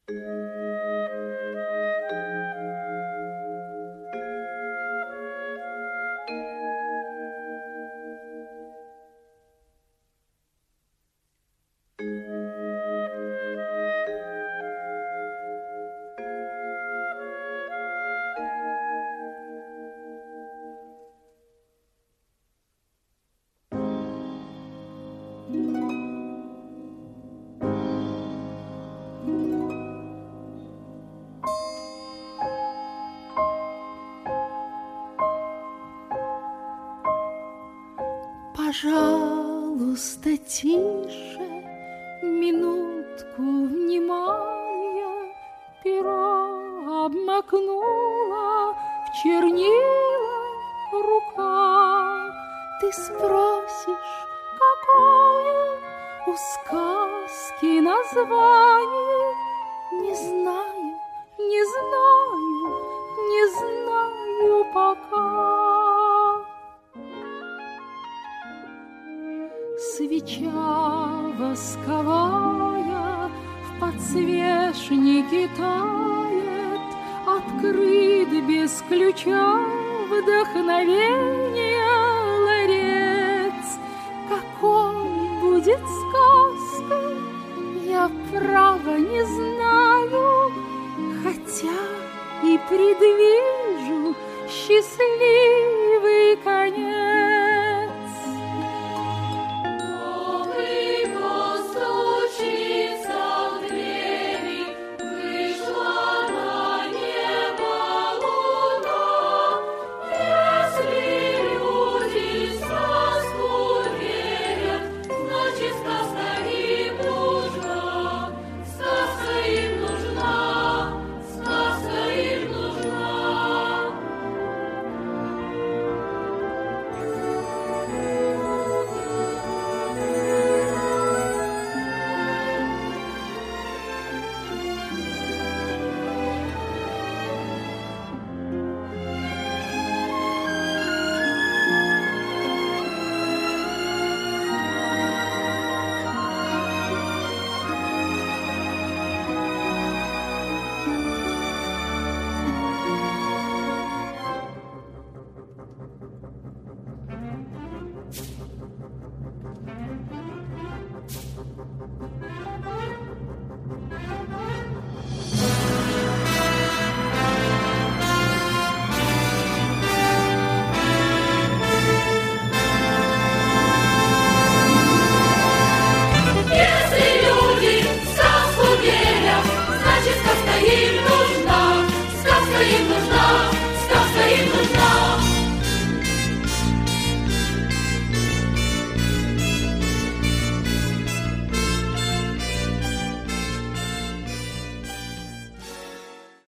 Пожалуйста, тише, минутку внимания. Перо обмакнула в чернила рука. Ты спросишь, какое у сказки название? Не знаю, не знаю, не знаю пока. Свеча восковая в подсвечнике тает, открыт без ключа вдохновения ларец. Какой будет сказка, я право не знаю, хотя и предвижу счастливый конец.